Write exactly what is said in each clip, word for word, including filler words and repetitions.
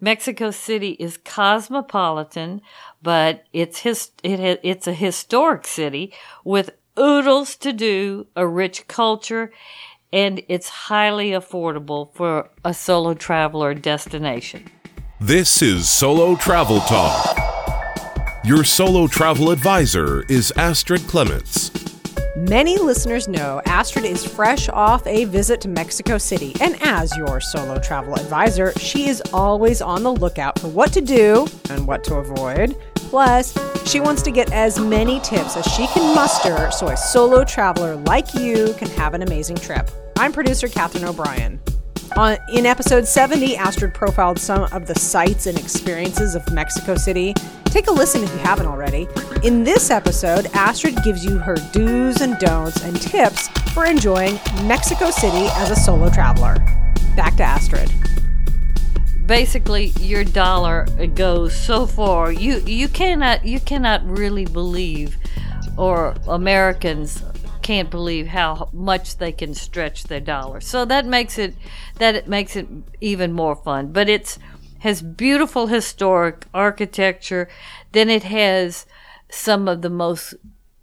Mexico City is cosmopolitan, but it's his, it, it's a historic city with oodles to do, a rich culture, and it's highly affordable for a solo traveler destination. This is Solo Travel Talk. Your solo travel advisor is Astrid Clements. Many listeners know Astrid is fresh off a visit to Mexico City, and as your solo travel advisor, she is always on the lookout for what to do and what to avoid. Plus, she wants to get as many tips as she can muster so a solo traveler like you can have an amazing trip. I'm producer Catherine O'Brien. On, in episode seventy, Astrid profiled some of the sights and experiences of Mexico City. Take a listen if you haven't already. In this episode, Astrid gives you her do's and don'ts and tips for enjoying Mexico City as a solo traveler. Back to Astrid. Basically, your dollar goes so far. You you cannot you cannot really believe, or Americans can't believe how much they can stretch their dollar. So that makes it that it makes it even more fun. But it's has beautiful historic architecture. Then it has some of the most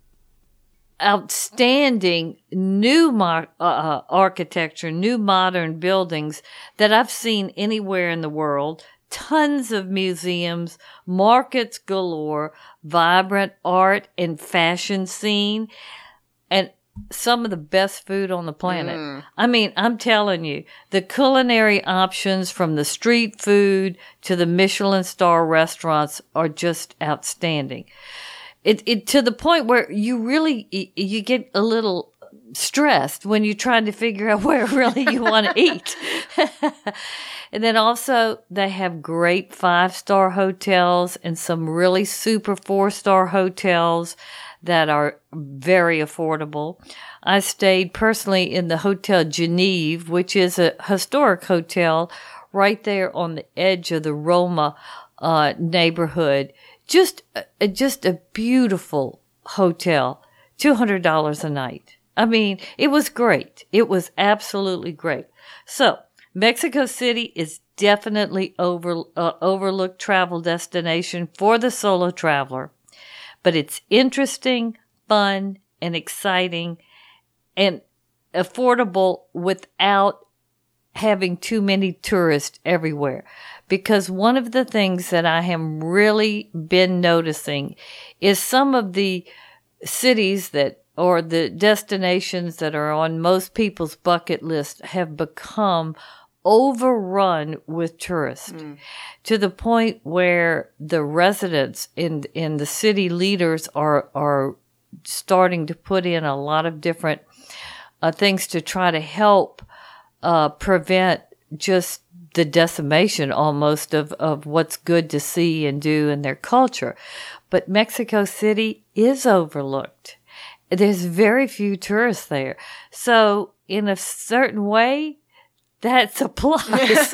outstanding new mo- uh, architecture, new modern buildings that I've seen anywhere in the world. Tons of museums, markets galore, vibrant art and fashion scene, and some of the best food on the planet. Mm. I mean, I'm telling you, the culinary options from the street food to the Michelin star restaurants are just outstanding. It, it to the point where you really, you get a little stressed when you're trying to figure out where really you want to eat. And then also they have great five-star hotels and some really super four-star hotels that are very affordable. I stayed personally in the Hotel Geneve, which is a historic hotel right there on the edge of the Roma uh, neighborhood. Just, uh, just a beautiful hotel, two hundred dollars a night. I mean, it was great. It was absolutely great. So, Mexico City is definitely over uh, overlooked travel destination for the solo traveler. But it's interesting, fun, and exciting, and affordable without having too many tourists everywhere. Because one of the things that I have really been noticing is some of the cities that, or the destinations that are on most people's bucket list have become overrun with tourists mm. to the point where the residents in in the city leaders are are starting to put in a lot of different uh, things to try to help uh, prevent just the decimation almost of, of what's good to see and do in their culture. But Mexico City is overlooked. There's very few tourists there. So in a certain way, that applies.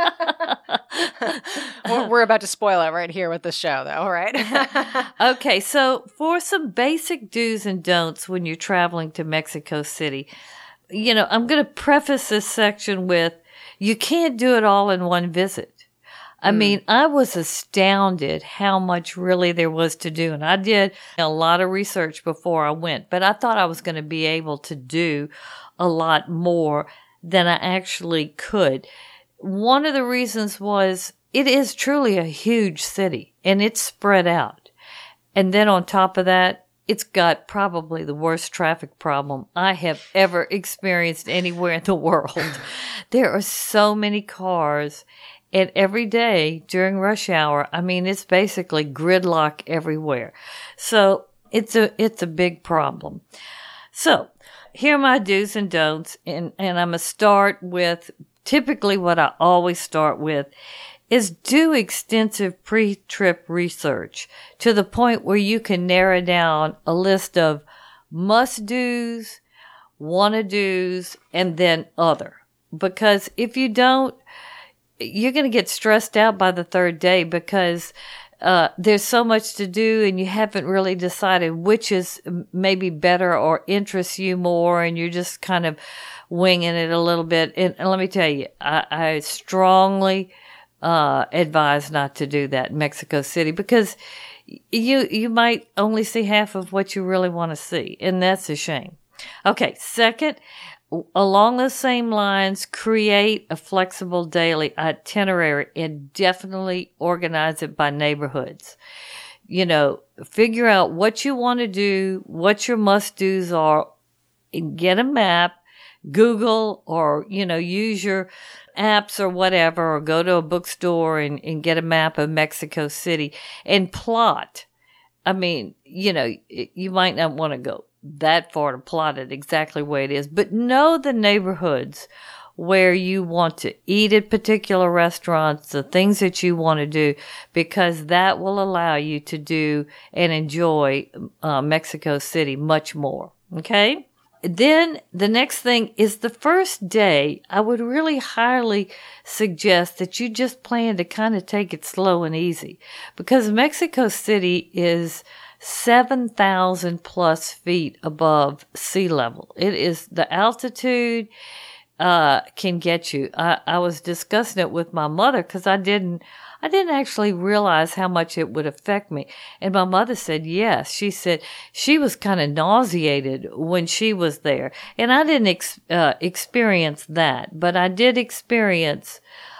Well, we're about to spoil it right here with the show, though, right? Okay, so for some basic do's and don'ts when you're traveling to Mexico City, you know, I'm going to preface this section with, you can't do it all in one visit. I mm. mean, I was astounded how much really there was to do. And I did a lot of research before I went, but I thought I was going to be able to do a lot more than I actually could. One of the reasons was it is truly a huge city and it's spread out. And then on top of that, it's got probably the worst traffic problem I have ever experienced anywhere in the world. There are so many cars, and every day during rush hour, I mean, it's basically gridlock everywhere. So it's a, it's a big problem. So here are my do's and don'ts, and, and I'm going to start with typically what I always start with is do extensive pre-trip research to the point where you can narrow down a list of must-dos, wanna-dos, and then other. Because if you don't, you're going to get stressed out by the third day because uh, there's so much to do and you haven't really decided which is maybe better or interests you more, and you're just kind of winging it a little bit. And, and let me tell you, I, I strongly uh, advise not to do that in Mexico City because you you might only see half of what you really want to see, and that's a shame. Okay, second, along those same lines, create a flexible daily itinerary and definitely organize it by neighborhoods. You know, figure out what you want to do, what your must-dos are, and get a map, Google, or, you know, use your apps or whatever, or go to a bookstore and, and get a map of Mexico City and plot. I mean, you know, you might not want to go that far to plot it exactly the way it is, but know the neighborhoods where you want to eat at particular restaurants, the things that you want to do, because that will allow you to do and enjoy uh, Mexico City much more. Okay? Then the next thing is the first day, I would really highly suggest that you just plan to kind of take it slow and easy, because Mexico City is seven thousand plus feet above sea level. It is, the altitude uh can get you. I, I was discussing it with my mother because I didn't I didn't actually realize how much it would affect me. And my mother said yes. She said she was kind of nauseated when she was there. And I didn't ex- uh, experience that, but I did experience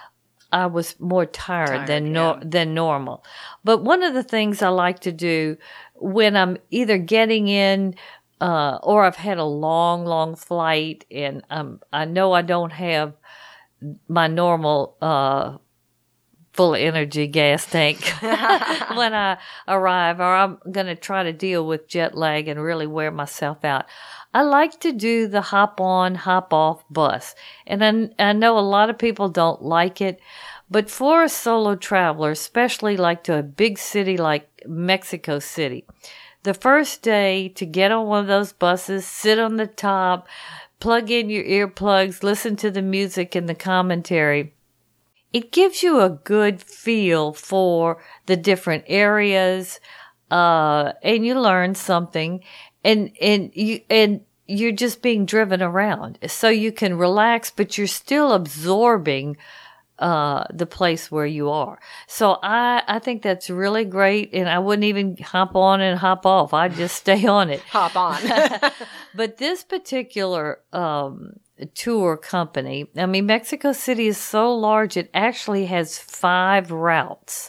I was more tired, tired than nor- yeah. than normal. But one of the things I like to do when I'm either getting in uh, or I've had a long, long flight and um, I know I don't have my normal uh, full energy gas tank when I arrive, or I'm going to try to deal with jet lag and really wear myself out. I like to do the hop on, hop off bus. And I, I know a lot of people don't like it, but for a solo traveler, especially like to a big city like Mexico City, the first day to get on one of those buses, sit on the top, plug in your earplugs, listen to the music and the commentary, it gives you a good feel for the different areas, uh, and you learn something, and, and you, and you're just being driven around. So you can relax, but you're still absorbing, uh, the place where you are. So I, I think that's really great. And I wouldn't even hop on and hop off. I'd just stay on it. Hop on. But this particular, um, tour company, I mean, Mexico City is so large, it actually has five routes.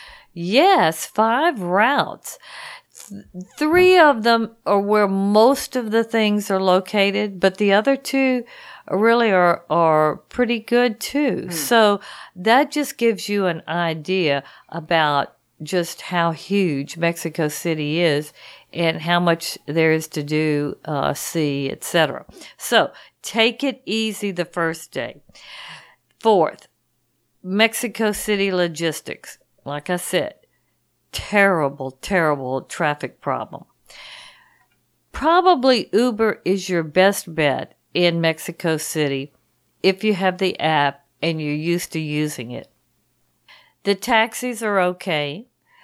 Yes, five routes. Th- three of them are where most of the things are located, but the other two really are, are pretty good too. Mm. So that just gives you an idea about just how huge Mexico City is and how much there is to do, uh, see, et cetera. So take it easy the first day. Fourth, Mexico City logistics. Like I said, terrible, terrible traffic problem. Probably Uber is your best bet in Mexico City if you have the app and you're used to using it. The taxis are okay.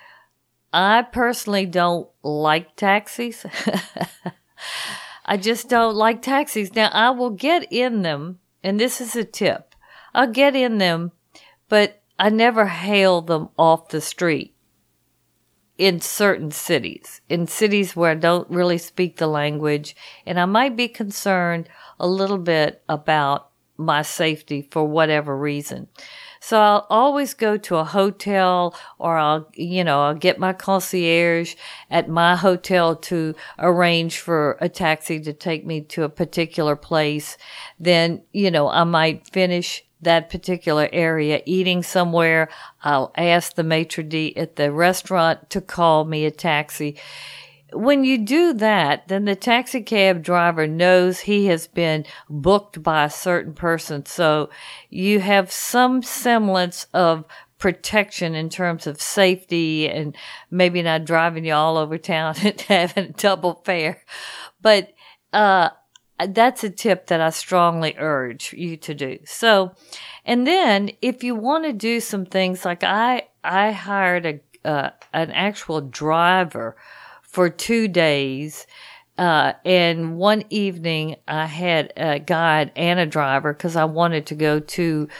I personally don't like taxis. I just don't like taxis. Now, I will get in them, and this is a tip. I'll get in them, but I never hail them off the street in certain cities, in cities where I don't really speak the language, and I might be concerned a little bit about my safety for whatever reason. So I'll always go to a hotel, or I'll, you know, I'll get my concierge at my hotel to arrange for a taxi to take me to a particular place. Then, you know, I might finish that particular area eating somewhere. I'll ask the maitre d' at the restaurant to call me a taxi. When you do that, then the taxi cab driver knows he has been booked by a certain person. So you have some semblance of protection in terms of safety and maybe not driving you all over town and having a double fare. But, uh, that's a tip that I strongly urge you to do. So, and then if you want to do some things like I, I hired a, uh, an actual driver for two days. Uh, and one evening I had a guide and a driver because I wanted to go to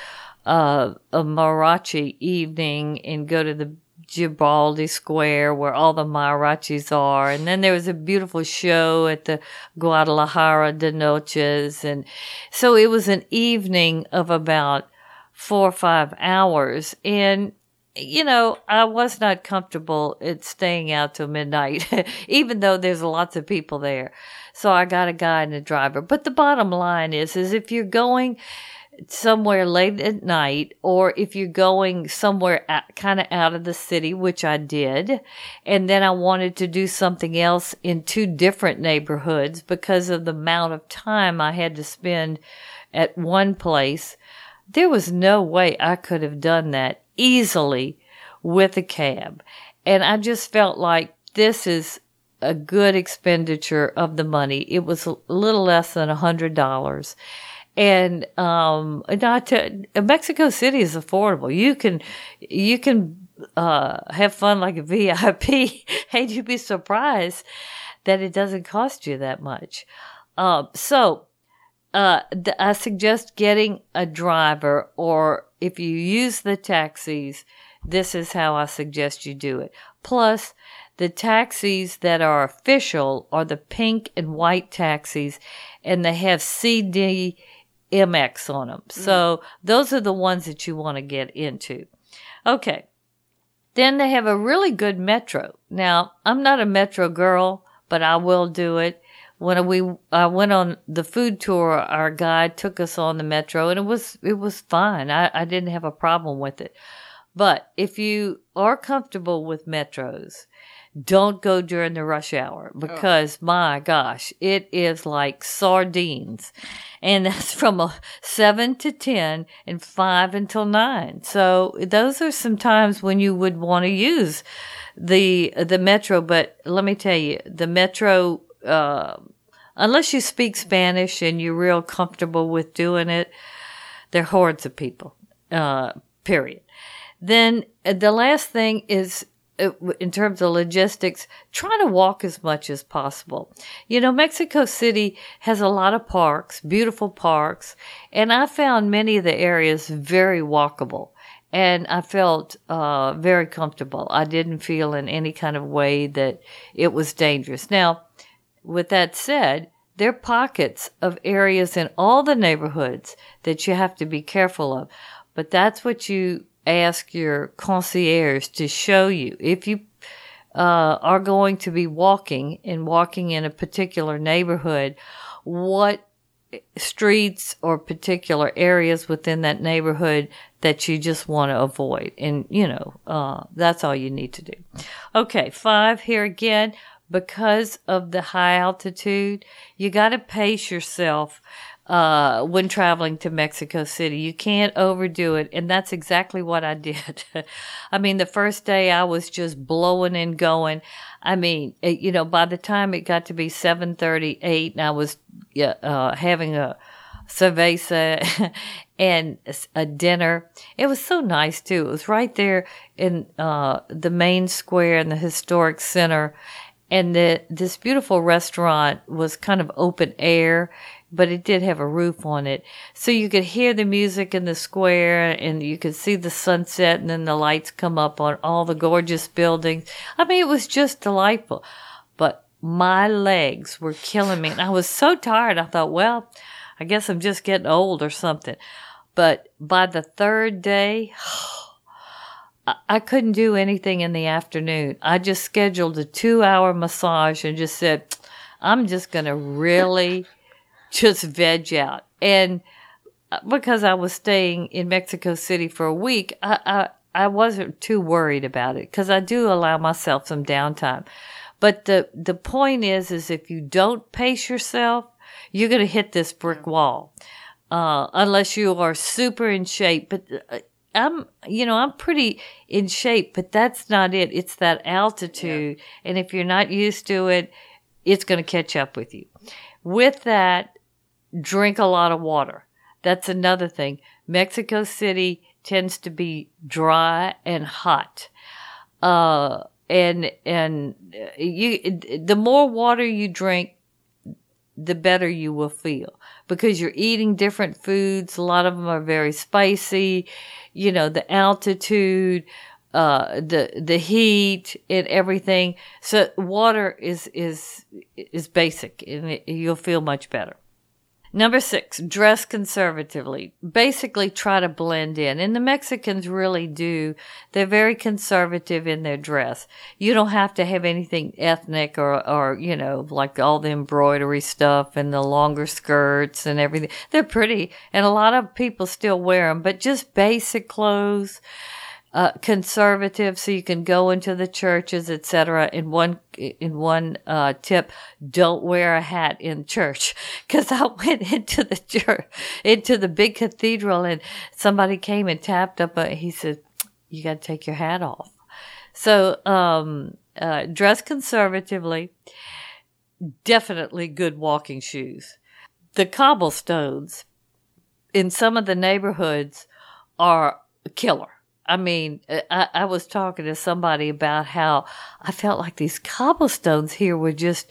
uh, a mariachi evening and go to the Garibaldi Square where all the mariachis are. And then there was a beautiful show at the Guadalajara de Noches. And so it was an evening of about four or five hours. And, you know, I was not comfortable at staying out till midnight, even though there's lots of people there. So I got a guide and a driver. But the bottom line is, is if you're going somewhere late at night, or if you're going somewhere kind of out of the city, which I did, and then I wanted to do something else in two different neighborhoods because of the amount of time I had to spend at one place, there was no way I could have done that easily with a cab. And I just felt like this is a good expenditure of the money. It was a little less than a hundred dollars. And, um, not to, Mexico City is affordable. You can, you can, uh, have fun like a V I P, and you'd be surprised that it doesn't cost you that much. Um, so, uh, th- I suggest getting a driver, or if you use the taxis, this is how I suggest you do it. Plus, the taxis that are official are the pink and white taxis, and they have C D M X on them. So those are the ones that you want to get into. Okay. Then they have a really good metro. Now, I'm not a metro girl, but I will do it. When we I went on the food tour, our guide took us on the metro, and it was it was fine. I, I didn't have a problem with it. But if you are comfortable with metros, don't go during the rush hour, because oh. my gosh, it is like sardines. And that's from a seven to ten and five until nine. So those are some times when you would want to use the, the metro. But let me tell you, the metro, uh, unless you speak Spanish and you're real comfortable with doing it, they're hordes of people, uh, period. Then the last thing is, in terms of logistics, try to walk as much as possible. You know, Mexico City has a lot of parks, beautiful parks, and I found many of the areas very walkable. And I felt uh, very comfortable. I didn't feel in any kind of way that it was dangerous. Now, with that said, there are pockets of areas in all the neighborhoods that you have to be careful of. But that's what you ask your concierge to show you. If you uh, are going to be walking and walking in a particular neighborhood, what streets or particular areas within that neighborhood that you just want to avoid. And, you know, uh, that's all you need to do. Okay, five here again. Because of the high altitude, you got to pace yourself uh, when traveling to Mexico City. You can't overdo it. And that's exactly what I did. I mean, the first day I was just blowing and going. I mean, it, you know, by the time it got to be seven thirty, eight, and I was uh, having a cerveza and a dinner. It was so nice too. It was right there in uh, the main square in the historic center. And the, this beautiful restaurant was kind of open air, but it did have a roof on it. So you could hear the music in the square, and you could see the sunset, and then the lights come up on all the gorgeous buildings. I mean, it was just delightful. But my legs were killing me, and I was so tired. I thought, well, I guess I'm just getting old or something. But by the third day, I couldn't do anything in the afternoon. I just scheduled a two-hour massage and just said, I'm just going to really just veg out. And because I was staying in Mexico City for a week, I, I, I wasn't too worried about it, because I do allow myself some downtime. But the, the point is, is if you don't pace yourself, you're going to hit this brick wall, uh, unless you are super in shape. But uh, I'm, you know, I'm pretty in shape, but that's not it. It's that altitude. Yeah. And if you're not used to it, it's going to catch up with you. With that, drink a lot of water. That's another thing. Mexico City tends to be dry and hot. Uh, and, and you, the more water you drink, the better you will feel, because you're eating different foods. A lot of them are very spicy, you know, the altitude, uh, the, the heat and everything. So water is, is, is basic, and it, you'll feel much better. Number six, dress conservatively. Basically try to blend in. And the Mexicans really do. They're very conservative in their dress. You don't have to have anything ethnic or, or, you know, like all the embroidery stuff and the longer skirts and everything. They're pretty, and a lot of people still wear them, but just basic clothes. Uh, conservative, so you can go into the churches, et cetera. In one, in one, uh, tip, don't wear a hat in church. Cause I went into the church, into the big cathedral, and somebody came and tapped up, a, he said, you gotta take your hat off. So, um, uh, dress conservatively. Definitely good walking shoes. The cobblestones in some of the neighborhoods are killer. I mean, I, I was talking to somebody about how I felt like these cobblestones here were just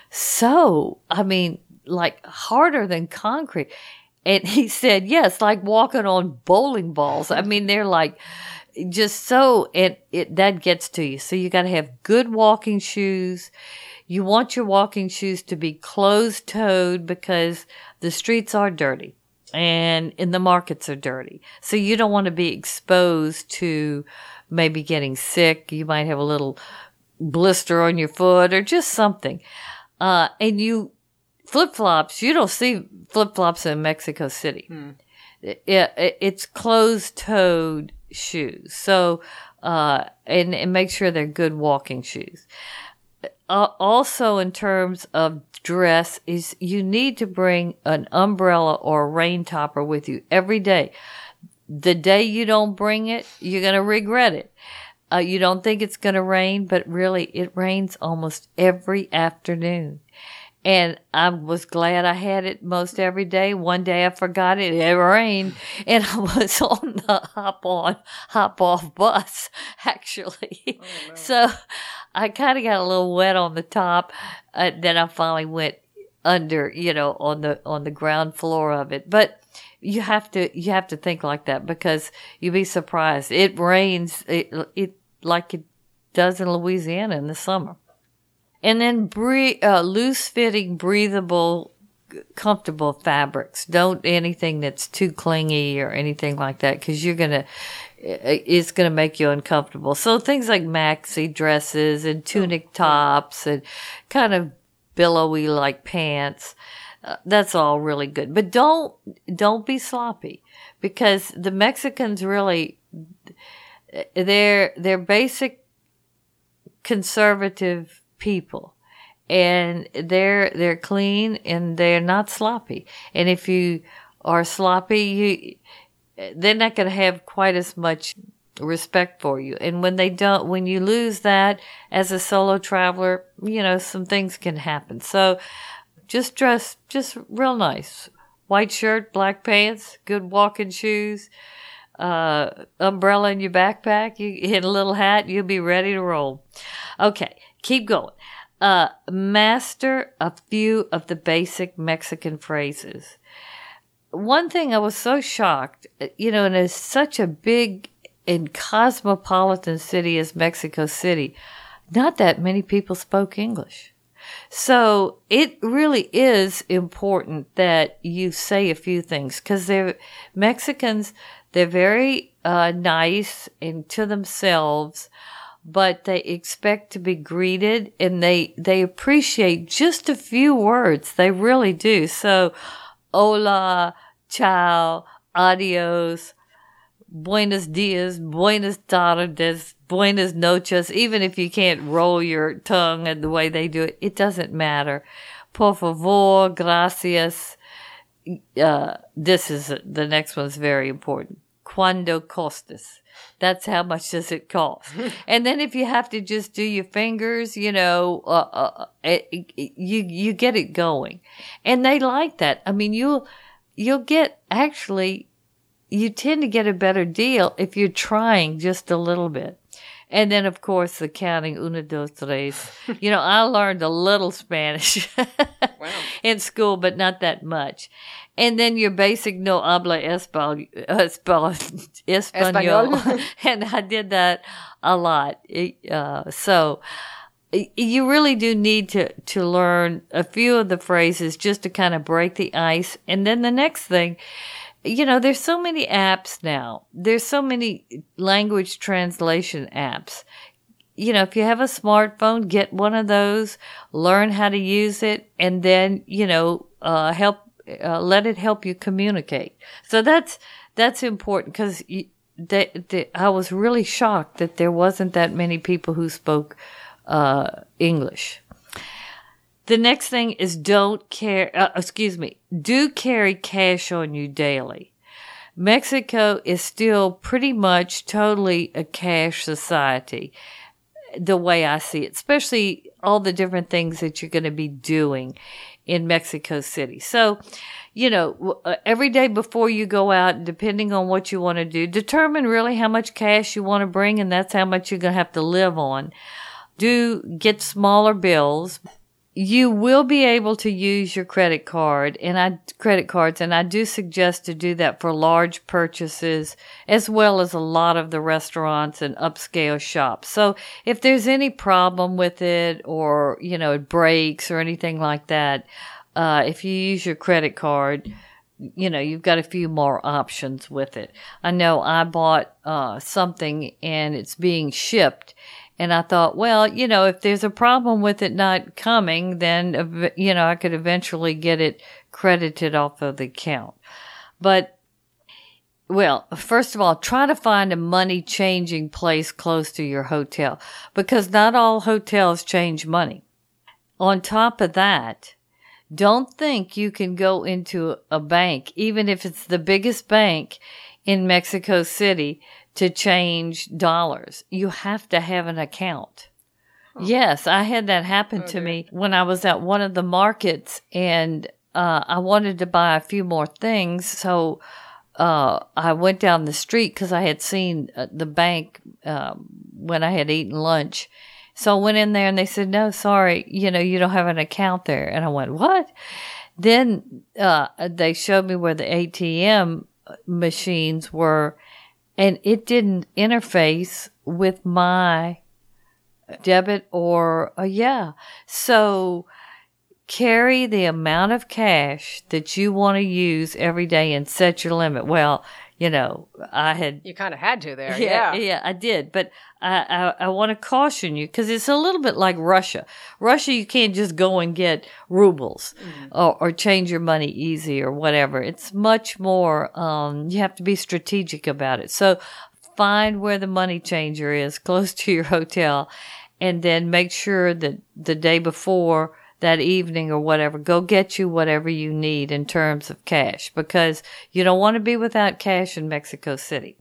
so, I mean, like harder than concrete. And he said, yes, like walking on bowling balls. I mean, they're like just so, and it, that gets to you. So you got to have good walking shoes. You want your walking shoes to be closed-toed because the streets are dirty. And, and the markets are dirty. So you don't want to be exposed to maybe getting sick. You might have a little blister on your foot or just something. Uh, and you, flip-flops, you don't see flip-flops in Mexico City. Hmm. It, it, it's closed-toed shoes. So, uh, and, and make sure they're good walking shoes. Uh, also in terms of dress is you need to bring an umbrella or a rain topper with you every day. The day you don't bring it, you're going to regret it. Uh, you don't think it's going to rain, but really it rains almost every afternoon. And I was glad I had it most every day. One day I forgot it. It rained, and I was on the hop on, hop off bus, actually. Oh, no. So I kind of got a little wet on the top. Uh, then I finally went under, you know, on the, on the ground floor of it. But you have to, you have to think like that because you'd be surprised. It rains, it, it, like it does in Louisiana in the summer. And then bre- uh, loose-fitting, breathable, comfortable fabrics. Don't anything that's too clingy or anything like that, because you're gonna, it's gonna make you uncomfortable. So things like maxi dresses and tunic tops and kind of billowy like pants. Uh, that's all really good. But don't don't be sloppy, because the Mexicans really, they're they're basic conservative people, and they're they're clean and they're not sloppy. And if you are sloppy, you they're not going to have quite as much respect for you. And when they don't, when you lose that as a solo traveler, you know, some things can happen. So just dress just real nice. White shirt, black pants, good walking shoes, uh, umbrella in your backpack, you hit a little hat, you'll be ready to roll. Okay. Keep going. Uh, master a few of the basic Mexican phrases. One thing I was so shocked, you know, in a, such a big and cosmopolitan city as Mexico City, not that many people spoke English. So it really is important that you say a few things, because they're Mexicans, they're very uh, nice and to themselves, but they expect to be greeted, and they, they appreciate just a few words. They really do. So, hola, ciao, adios, buenos dias, buenas tardes, buenas noches. Even if you can't roll your tongue and the way they do it, it doesn't matter. Por favor, gracias. Uh, this is, the next one's very important. Cuando costas. That's how much does it cost. And then if you have to just do your fingers, you know, uh, uh, it, it, you you get it going. And they like that. I mean, you'll you'll get, actually, you tend to get a better deal if you're trying just a little bit. And then, of course, the counting, uno, dos, tres. You know, I learned a little Spanish. Wow. in school, but not that much. And then your basic no habla español, español. And I did that a lot. Uh, so you really do need to, to learn a few of the phrases just to kind of break the ice. And then the next thing, you know, there's so many apps now. There's so many language translation apps. You know, if you have a smartphone, get one of those, learn how to use it, and then, you know, uh, help, uh, let it help you communicate. So that's, that's important because they, they, I was really shocked that there wasn't that many people who spoke, uh, English. The next thing is don't carry, uh, excuse me, do carry cash on you daily. Mexico is still pretty much totally a cash society, the way I see it, especially all the different things that you're going to be doing in Mexico City. So, you know, every day before you go out, depending on what you want to do, determine really how much cash you want to bring, and that's how much you're going to have to live on. Do get smaller bills. You will be able to use your credit card and I, credit cards, and I do suggest to do that for large purchases as well as a lot of the restaurants and upscale shops. So if there's any problem with it or, you know, it breaks or anything like that, uh, if you use your credit card, you know, you've got a few more options with it. I know I bought, uh, something and it's being shipped. And I thought, well, you know, if there's a problem with it not coming, then, you know, I could eventually get it credited off of the account. But, well, first of all, try to find a money changing place close to your hotel because not all hotels change money. On top of that, don't think you can go into a bank, even if it's the biggest bank in Mexico City, to change dollars. You have to have an account. Oh. Yes, I had that happen oh, to dear. me when I was at one of the markets and uh, I wanted to buy a few more things. So uh, I went down the street because I had seen uh, the bank um, when I had eaten lunch. So I went in there and they said, no, sorry, you know, you don't have an account there. And I went, what? Then uh, they showed me where the A T M machines were. And it didn't interface with my debit or, uh, yeah. So carry the amount of cash that you want to use every day and set your limit. Well, you know, I had. You kind of had to there. Yeah. Yeah, yeah I did. But I, I, I want to caution you because it's a little bit like Russia. Russia, you can't just go and get rubles mm. or, or change your money easy or whatever. It's much more, um, you have to be strategic about it. So find where the money changer is close to your hotel and then make sure that the day before that evening or whatever, go get you whatever you need in terms of cash because you don't want to be without cash in Mexico City.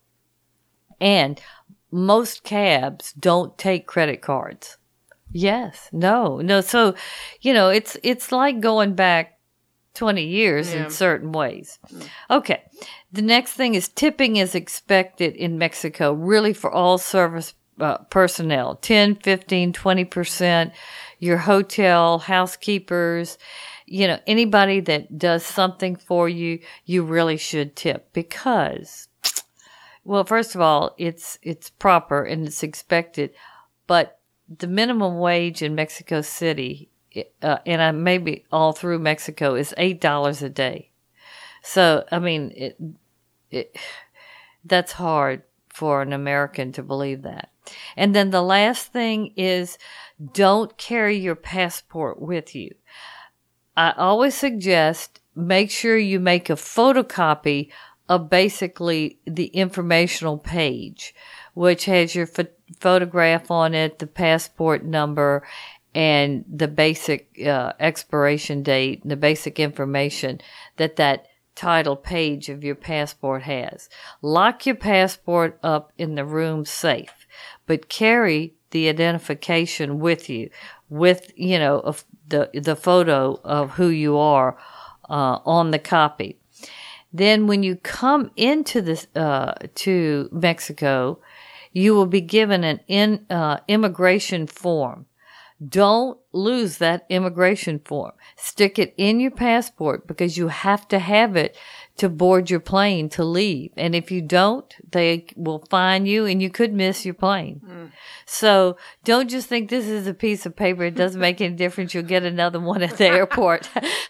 And most cabs don't take credit cards. Yes, no, no. So, you know, it's, it's like going back twenty years yeah. in certain ways. Okay. The next thing is tipping is expected in Mexico, really for all service uh, personnel, ten, fifteen, twenty percent, your hotel, housekeepers, you know, anybody that does something for you, you really should tip because, well, first of all, it's it's proper and it's expected, but the minimum wage in Mexico City, uh, and I, maybe all through Mexico, is eight dollars a day. So, I mean, it, it that's hard for an American to believe that. And then the last thing is don't carry your passport with you. I always suggest make sure you make a photocopy of basically the informational page, which has your ph- photograph on it, the passport number, and the basic uh, expiration date, the basic information that that title page of your passport has. Lock your passport up in the room safe, but carry the identification with you, with, you know, of the the photo of who you are uh, on the copy. Then when you come into this, uh, to Mexico, you will be given an in, uh, immigration form. don't lose that immigration form. Stick it in your passport because you have to have it to board your plane to leave. And if you don't, they will fine you and you could miss your plane. Mm. So don't just think this is a piece of paper. It doesn't make any difference. You'll get another one at the airport.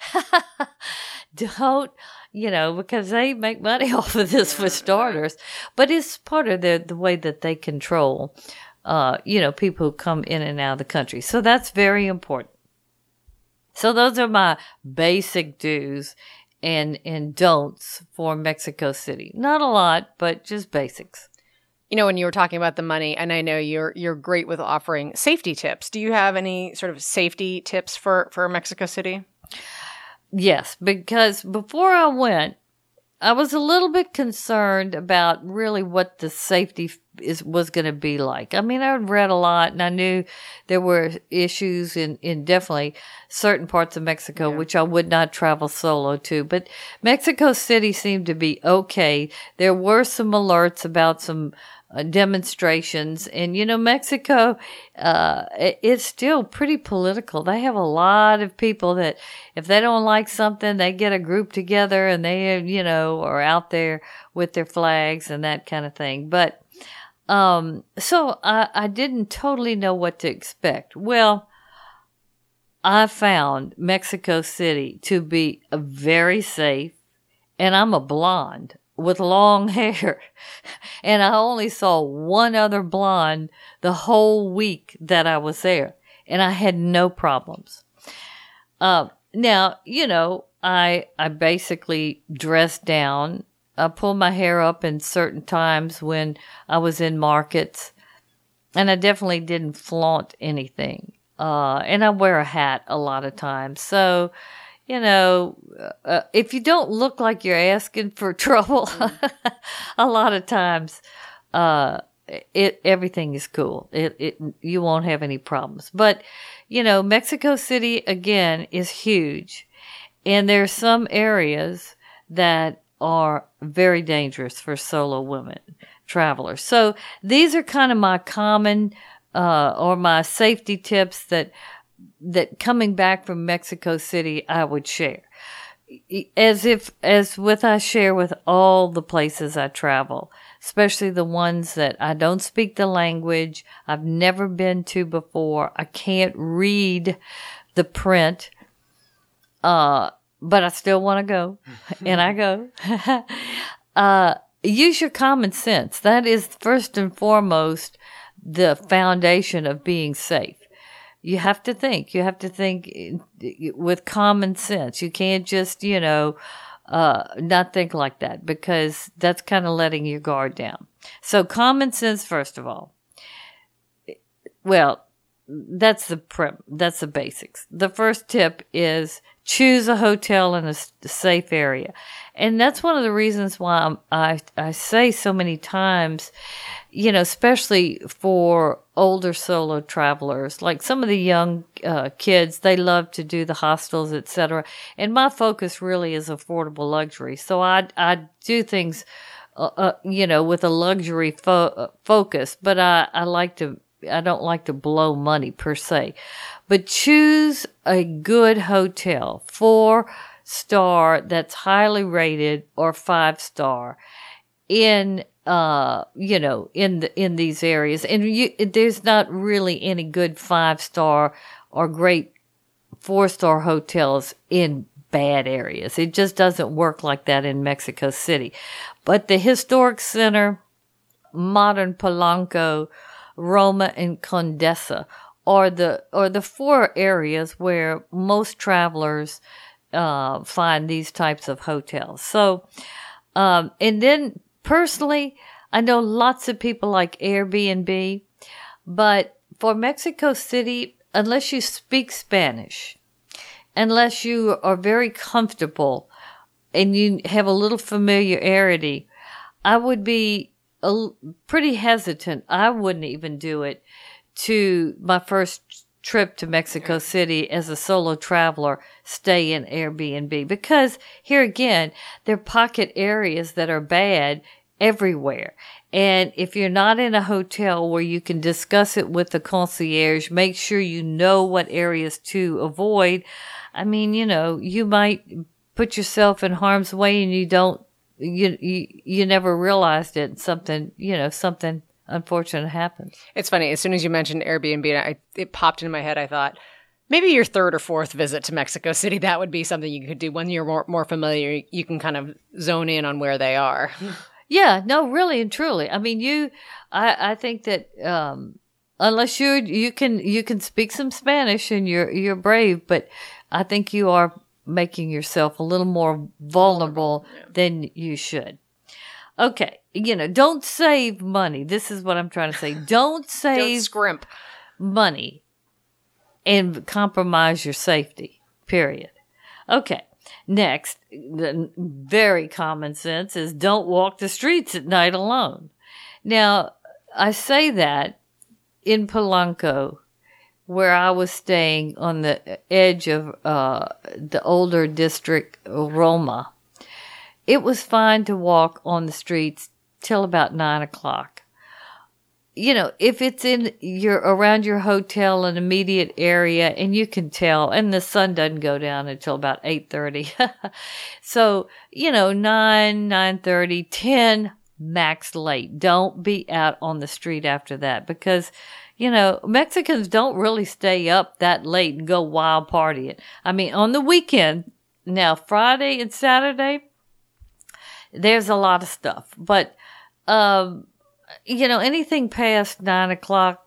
Don't, you know, because they make money off of this for starters. But it's part of the, the way that they control, uh, you know, people who come in and out of the country. So that's very important. So those are my basic do's and and don'ts for Mexico City. Not a lot, but just basics. You know, when you were talking about the money, and I know you're you're great with offering safety tips. Do you have any sort of safety tips for, for Mexico City? Yes, because before I went, I was a little bit concerned about really what the safety is was going to be like. I mean, I had read a lot, and I knew there were issues in, in definitely certain parts of Mexico, yeah. which I would not travel solo to. But Mexico City seemed to be okay. There were some alerts about some uh, demonstrations, and you know, Mexico, uh, it, it's still pretty political. They have a lot of people that if they don't like something, they get a group together and they, you know, are out there with their flags and that kind of thing. But Um, so I, I didn't totally know what to expect. Well, I found Mexico City to be a very safe, and I'm a blonde with long hair, and I only saw one other blonde the whole week that I was there, and I had no problems. Uh, now, you know, I, I basically dressed down. I pulled my hair up in certain times when I was in markets, and I definitely didn't flaunt anything. Uh, and I wear a hat a lot of times. So, you know, uh, if you don't look like you're asking for trouble, a lot of times, uh, it, everything is cool. It, it, you won't have any problems. But, you know, Mexico City, again, is huge. And there are some areas that are very dangerous for solo women travelers. So these are kind of my common uh, or my safety tips that that coming back from Mexico City I would share. As if as with I share with all the places I travel, especially the ones that I don't speak the language, I've never been to before, I can't read the print. Uh But I still want to go, and I go. uh, use your common sense. That is first and foremost the foundation of being safe. You have to think. You have to think with common sense. You can't just, you know, uh, not think like that, because that's kind of letting your guard down. So common sense, first of all. Well, that's the prim- that's the basics. The first tip is choose a hotel in a safe area. And that's one of the reasons why I'm, I I say so many times, you know, especially for older solo travelers, like some of the young uh, kids, they love to do the hostels, et cetera. And my focus really is affordable luxury. So I, I do things, uh, uh, you know, with a luxury fo- uh, focus, but I, I like to I don't like to blow money per se, but choose a good hotel, four star that's highly rated or five star in, uh, you know, in the, in these areas. And you, there's not really any good five star or great four star hotels in bad areas. It just doesn't work like that in Mexico City. But the historic center, modern Polanco, Roma, and Condesa are the are the four areas where most travelers uh, find these types of hotels. So, um, and then personally, I know lots of people like Airbnb, but for Mexico City, unless you speak Spanish, unless you are very comfortable and you have a little familiarity, I would be a, pretty hesitant. I wouldn't even do it to my first trip to Mexico City as a solo traveler, stay in Airbnb, because here again, there are pocket areas that are bad everywhere. And if you're not in a hotel where you can discuss it with the concierge, make sure you know what areas to avoid. I mean, you know, you might put yourself in harm's way and you don't, you, you, you never realized it. Something, you know, something unfortunate happens. It's funny. As soon as you mentioned Airbnb, I, it popped into my head. I thought maybe your third or fourth visit to Mexico City, that would be something you could do when you're more, more familiar. You can kind of zone in on where they are. Yeah, no, really and truly. I mean, you, I, I think that, um, unless you you can, you can speak some Spanish and you're, you're brave, but I think you are making yourself a little more vulnerable yeah. than you should. Okay. You know, don't save money. This is what I'm trying to say. Don't save don't scrimp money and compromise your safety, period. Okay. Next, the very common sense is don't walk the streets at night alone. Now, I say that in Polanco, where I was staying on the edge of uh, the older district of Roma. It was fine to walk on the streets till about nine o'clock. You know, if it's in your around your hotel and immediate area, and you can tell, and the sun doesn't go down until about eight thirty. So, you know, nine, nine thirty, ten max late. Don't be out on the street after that, because, you know, Mexicans don't really stay up that late and go wild partying. I mean, on the weekend, now Friday and Saturday, there's a lot of stuff, but, um, you know, anything past nine o'clock,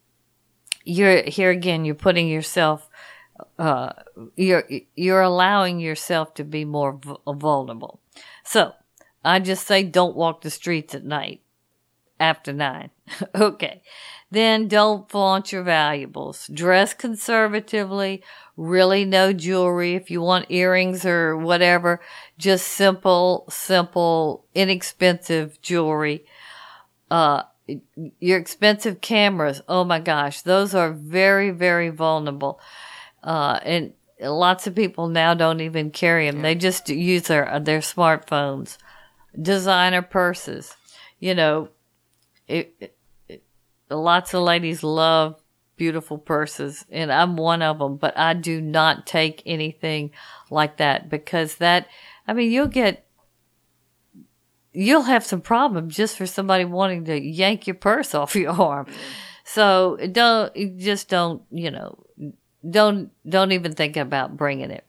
you're here again, you're putting yourself, uh, you're, you're allowing yourself to be more v- vulnerable. So I just say don't walk the streets at night after nine. Okay. Then don't flaunt your valuables. Dress conservatively. Really no jewelry. If you want earrings or whatever, just simple, simple, inexpensive jewelry. Uh, your expensive cameras, oh my gosh, those are very, very vulnerable. Uh, and lots of people now don't even carry them. They just use their, their smartphones. Designer purses, you know, it, it, it, lots of ladies love beautiful purses, and I'm one of them, but I do not take anything like that, because that, I mean, you'll get, you'll have some problems just for somebody wanting to yank your purse off your arm. So don't, just don't, you know, don't, don't even think about bringing it.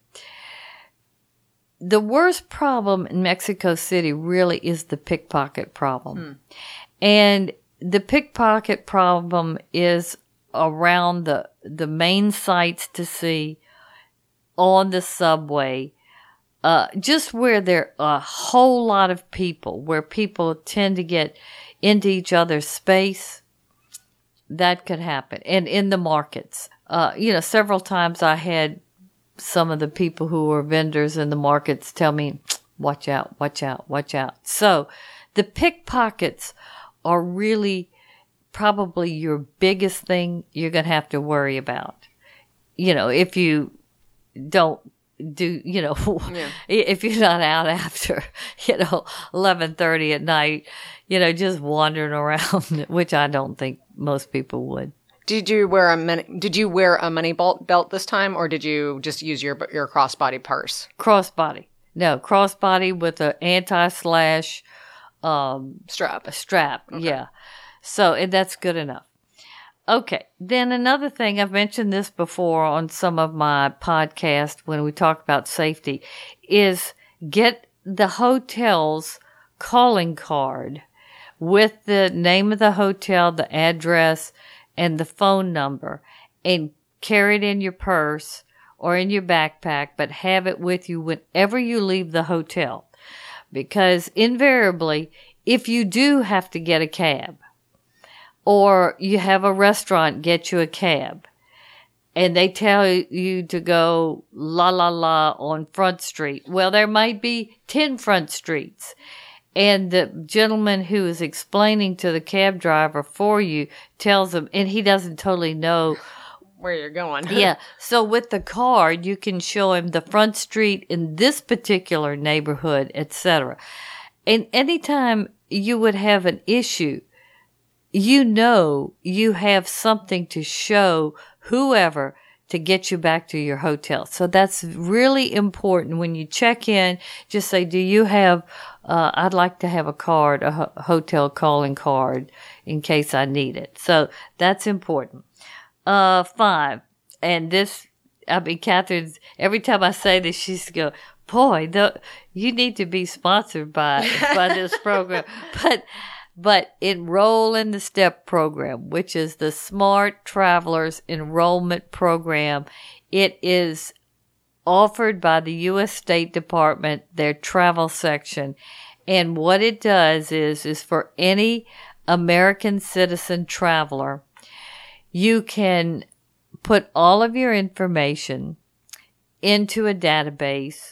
The worst problem in Mexico City really is the pickpocket problem. Hmm. And the pickpocket problem is around the, the main sites to see, on the subway, Uh, just where there are a whole lot of people, where people tend to get into each other's space, that could happen. And in the markets, uh, you know, several times I had some of the people who were vendors in the markets tell me, watch out, watch out, watch out. So the pickpockets are really probably your biggest thing you're going to have to worry about. You know, if you don't do, you know, yeah. if you're not out after, you know, eleven thirty at night, you know, just wandering around, which I don't think most people would. Did you wear a money, did you wear a money belt belt this time, or did you just use your your crossbody purse? Crossbody. No, crossbody with an anti-slash um, strap. Strap, okay. Yeah. So and that's good enough. Okay. Then another thing, I've mentioned this before on some of my podcasts when we talk about safety, is get the hotel's calling card with the name of the hotel, the address, and the phone number, and carry it in your purse or in your backpack, but have it with you whenever you leave the hotel. Because invariably, if you do have to get a cab, or you have a restaurant get you a cab, and they tell you to go la la la on Front Street. Well, there might be ten Front Streets. And the gentleman who is explaining to the cab driver for you tells him, and he doesn't totally know where you're going. Yeah. So with the card, you can show him the Front Street in this particular neighborhood, et cetera. And anytime you would have an issue, you know you have something to show whoever to get you back to your hotel. So that's really important. When you check in, just say, do you have, uh, I'd like to have a card, a ho- hotel calling card in case I need it. So that's important. Uh, five, and this, I mean, Catherine's, every time I say this, she's go, boy, the, you need to be sponsored by, by this program. But, But enroll in the STEP program, which is the Smart Travelers Enrollment Program. It is offered by the U S State Department, their travel section. And what it does is, is for any American citizen traveler, you can put all of your information into a database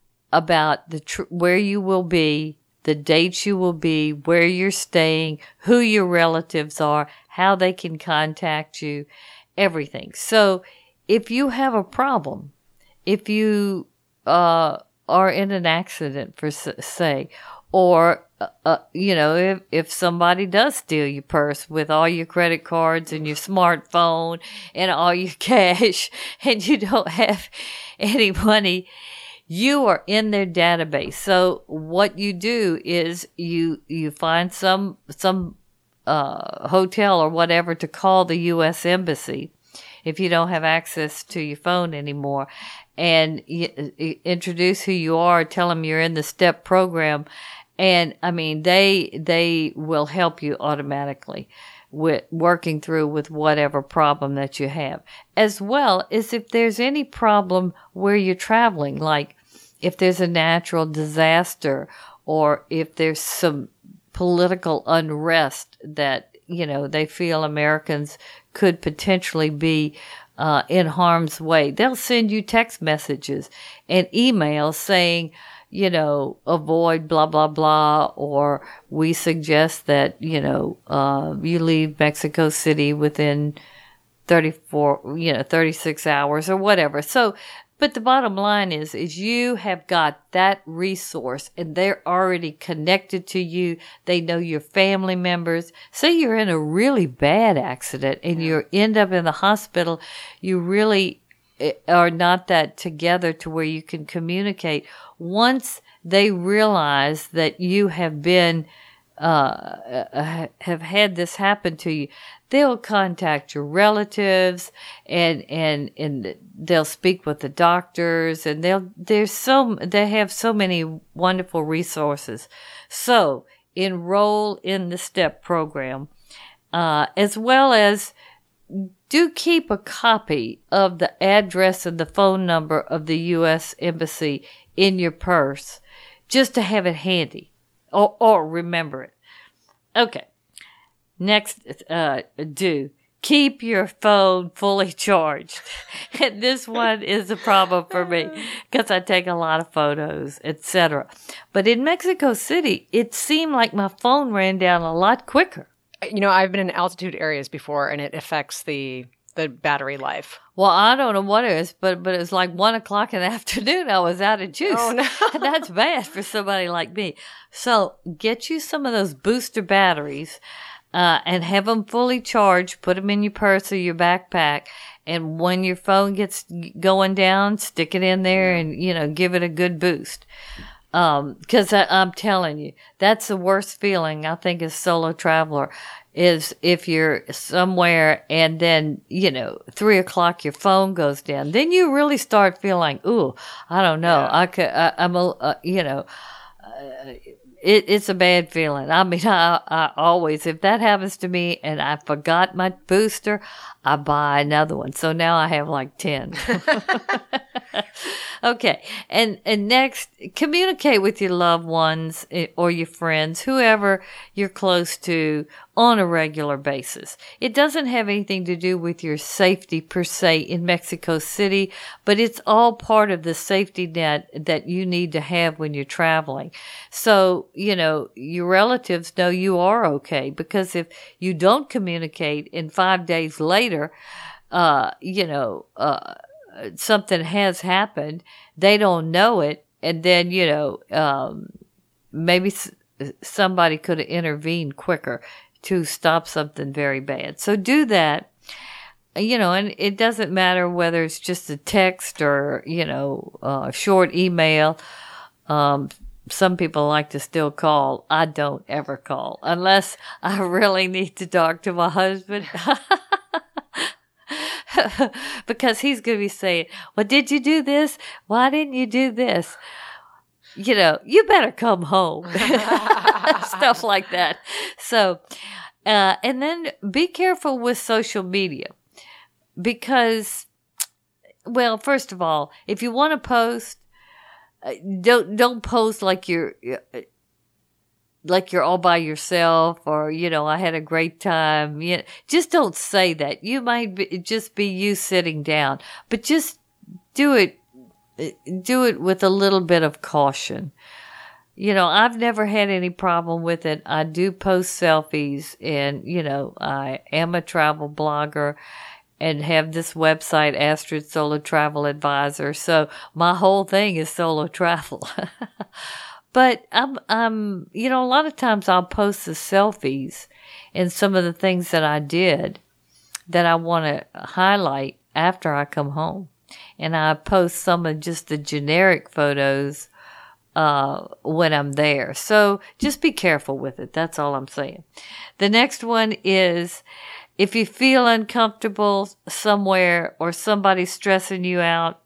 about the tr- where you will be, the dates you will be, where you're staying, who your relatives are, how they can contact you, everything. So if you have a problem, if you uh, are in an accident, for say, or, uh, you know, if, if somebody does steal your purse with all your credit cards and your smartphone and all your cash and you don't have any money, you are in their database. So what you do is you you find some some uh, hotel or whatever to call the U S Embassy if you don't have access to your phone anymore, and you, you introduce who you are, tell them you're in the STEP program, and I mean they they will help you automatically with working through with whatever problem that you have, as well as if there's any problem where you're traveling, like if there's a natural disaster or if there's some political unrest that, you know, they feel Americans could potentially be uh, in harm's way. They'll send you text messages and emails saying, you know, avoid blah, blah, blah, or we suggest that, you know, uh, you leave Mexico City within thirty-four, you know, thirty-six hours or whatever. So, but the bottom line is, is you have got that resource and they're already connected to you. They know your family members. Say you're in a really bad accident and yeah. you end up in the hospital. You really are not that together to where you can communicate. Once they realize that you have been, uh, have had this happen to you, they'll contact your relatives and, and, and they'll speak with the doctors and they'll, there's so, they have so many wonderful resources. So enroll in the STEP program, uh, as well as do keep a copy of the address and the phone number of the U S Embassy in your purse just to have it handy or, or remember it. Okay. Next, uh, do keep your phone fully charged. And this one is a problem for me because I take a lot of photos, et cetera. But in Mexico City, it seemed like my phone ran down a lot quicker. You know, I've been in altitude areas before, and it affects the the battery life. Well, I don't know what it is, but but it was like one o'clock in the afternoon. I was out of juice. Oh, no. That's bad for somebody like me. So get you some of those booster batteries. Uh, and have them fully charged, put them in your purse or your backpack. And when your phone gets going down, stick it in there and, you know, give it a good boost. Um, cause I, I'm telling you, that's the worst feeling, I think, as solo traveler is if you're somewhere and then, you know, three o'clock, your phone goes down. Then you really start feeling, ooh, I don't know. Yeah. I could, I, I'm a, uh, you know, uh, It, it's a bad feeling. I mean, I, I always, if that happens to me and I forgot my booster, I buy another one. So now I have like ten. Okay. And, and next, communicate with your loved ones or your friends, whoever you're close to, on a regular basis. It doesn't have anything to do with your safety per se in Mexico City, but it's all part of the safety net that you need to have when you're traveling. So, you know, your relatives know you are okay, because if you don't communicate and five days later, uh, you know, uh, something has happened, they don't know it, and then, you know, um, maybe somebody could have intervened quicker to stop something very bad. So do that. You know, and it doesn't matter whether it's just a text or, you know, a short email. Um, some people like to still call. I don't ever call unless I really need to talk to my husband. Because he's going to be saying, well, did you do this? Why didn't you do this? You know, you better come home. Stuff like that. So, uh, and then be careful with social media because, well, first of all, if you want to post, don't, don't post like you're, like you're all by yourself or, you know, I had a great time. You know, just don't say that. You might be, just be you sitting down, but just do it. Do it with a little bit of caution. You know, I've never had any problem with it. I do post selfies and, you know, I am a travel blogger and have this website, Astrid Solo Travel Advisor. So my whole thing is solo travel. But I'm, I'm, you know, a lot of times I'll post the selfies and some of the things that I did that I want to highlight after I come home. And I post some of just the generic photos uh, when I'm there. So just be careful with it. That's all I'm saying. The next one is if you feel uncomfortable somewhere or somebody's stressing you out,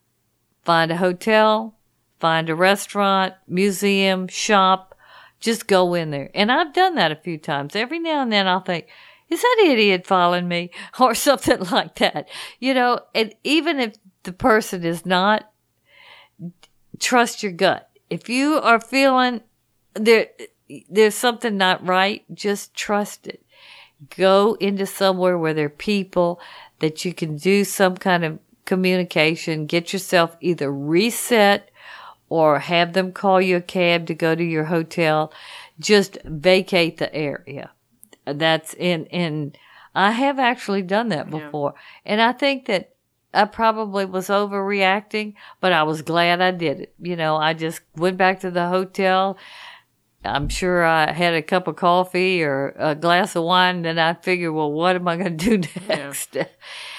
find a hotel, find a restaurant, museum, shop. Just go in there. And I've done that a few times. Every now and then I'll think, is that idiot following me? Or something like that. You know, and even if the person is not, trust your gut. If you are feeling there, there's something not right, just trust it. Go into somewhere where there are people that you can do some kind of communication. Get yourself either reset or have them call you a cab to go to your hotel. Just vacate the area. That's in, in, I have actually done that before. Yeah. And I think that I probably was overreacting, but I was glad I did it. You know, I just went back to the hotel. I'm sure I had a cup of coffee or a glass of wine, and then I figured, well, what am I going to do next? Yeah.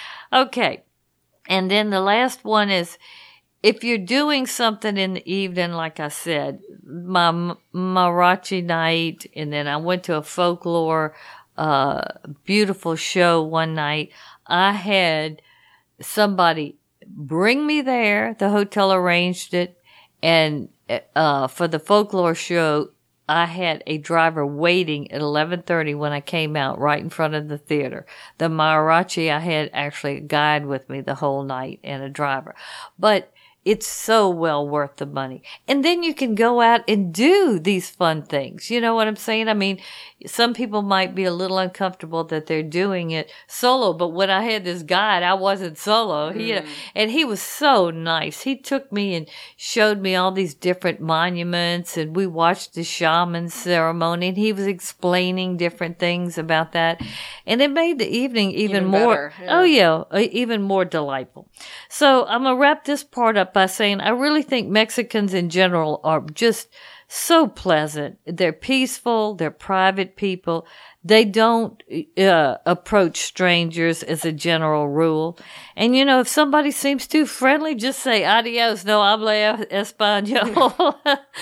Okay. And then the last one is, if you're doing something in the evening, like I said, my mariachi night, and then I went to a folklore, uh, beautiful show one night, I had somebody bring me there. The hotel arranged it. And, uh, for the folklore show, I had a driver waiting at eleven thirty when I came out right in front of the theater. The mariachi, I had actually a guide with me the whole night and a driver. But it's so well worth the money. And then you can go out and do these fun things. You know what I'm saying? I mean, some people might be a little uncomfortable that they're doing it solo, but when I had this guide, I wasn't solo. Mm. He, you know, and he was so nice. He took me and showed me all these different monuments, and we watched the shaman ceremony, and he was explaining different things about that. And it made the evening even, even more, better, yeah. oh yeah, even more delightful. So I'm going to wrap this part up by saying I really think Mexicans in general are just so pleasant. They're peaceful. They're private people. They don't uh, approach strangers as a general rule. And, you know, if somebody seems too friendly, just say, adios, no habla español.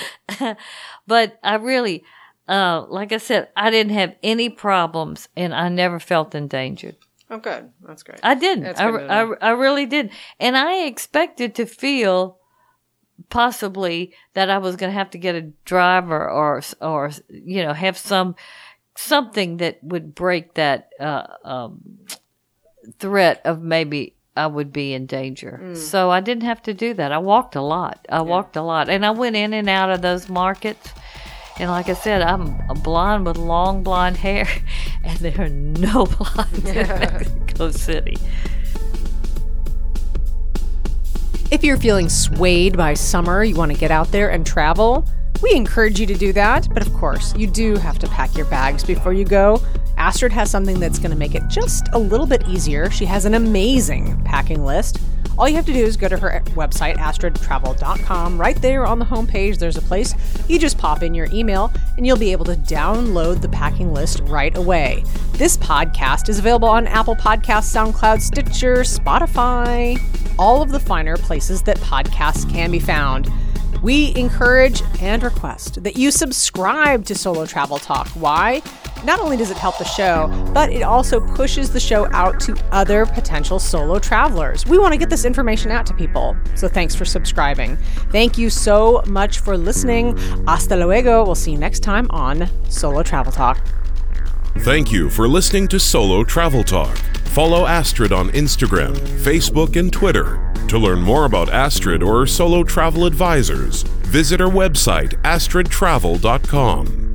But I really, uh, like I said, I didn't have any problems, and I never felt endangered. Oh, good. That's great. I didn't. That's I, I, I really did. And I expected to feel possibly that I was going to have to get a driver or, or, you know, have some, something that would break that, uh, um, threat of maybe I would be in danger. Mm. So I didn't have to do that. I walked a lot. I yeah. walked a lot. And I went in and out of those markets. And like I said, I'm a blonde with long blonde hair, and there are no blondes in Mexico City. If you're feeling swayed by summer, you want to get out there and travel, we encourage you to do that. But of course, you do have to pack your bags before you go. Astrid has something that's going to make it just a little bit easier. She has an amazing packing list. All you have to do is go to her website, astrid travel dot com. Right there on the homepage, there's a place. You just pop in your email and you'll be able to download the packing list right away. This podcast is available on Apple Podcasts, SoundCloud, Stitcher, Spotify, all of the finer places that podcasts can be found. We encourage and request that you subscribe to Solo Travel Talk. Why? Not only does it help the show, but it also pushes the show out to other potential solo travelers. We want to get this information out to people, so thanks for subscribing. Thank you so much for listening. Hasta luego. We'll see you next time on Solo Travel Talk. Thank you for listening to Solo Travel Talk. Follow Astrid on Instagram, Facebook, and Twitter. To learn more about Astrid or Solo Travel Advisors, visit our website, astrid travel dot com.